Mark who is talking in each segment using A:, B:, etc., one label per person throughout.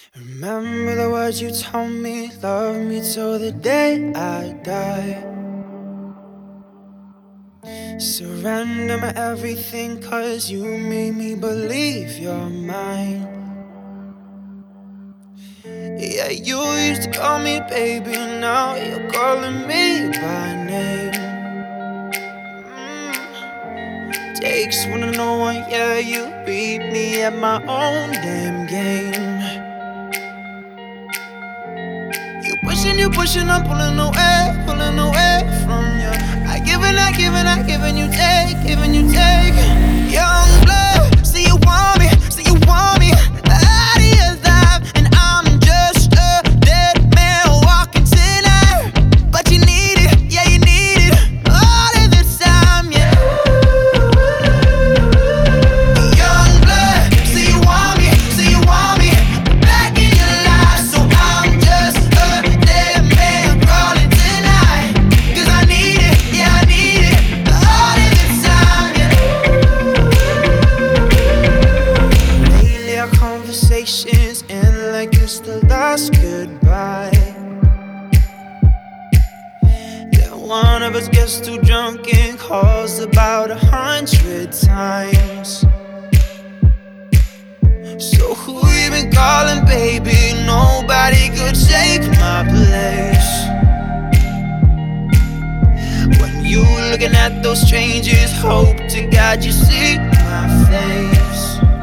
A: Remember the words you told me, love me till the day I die. Surrender my everything, cause you made me believe you're mine. Yeah, you used to call me baby, now you're calling me by name. Takes one to know one, yeah, you beat me at my own damn game. You pushing, I'm pulling away from you. I giving, you take, giving, you take. Young blood, see you want me, out of your life, and I'm just a dead man walking tonight. But you need it, yeah, you need it, all of the time, yeah. Young blood, see you want me, back in your life, so I'm just a dead man crawling tonight. 'Cause I need it, yeah, I need it, all of the time, yeah. Lately our conversations end like it's the last goodbye. Then one of us gets too drunk and calls about 100 times. So who you been calling, baby? Nobody could take my place. When you looking at those strangers, hope to God you see my face.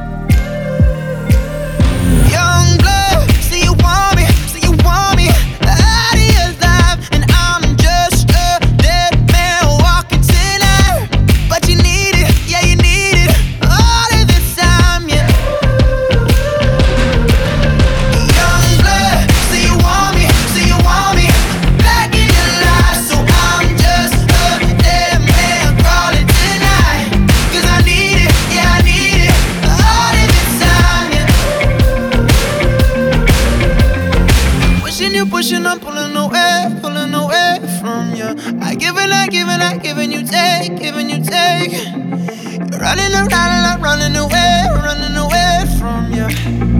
A: Young blood, see you want me, out of your life, and I'm just a dead man walking tonight. But you need it, yeah, you need it, all of the time, yeah. Young blood, see you want me, back in your life, so I'm just a dead man crawling tonight. 'Cause I need it, yeah, I need it, all of the time, yeah. You pushing, I'm pulling away from you. I giving, you take, giving, you take. You're running around and I'm running away from you.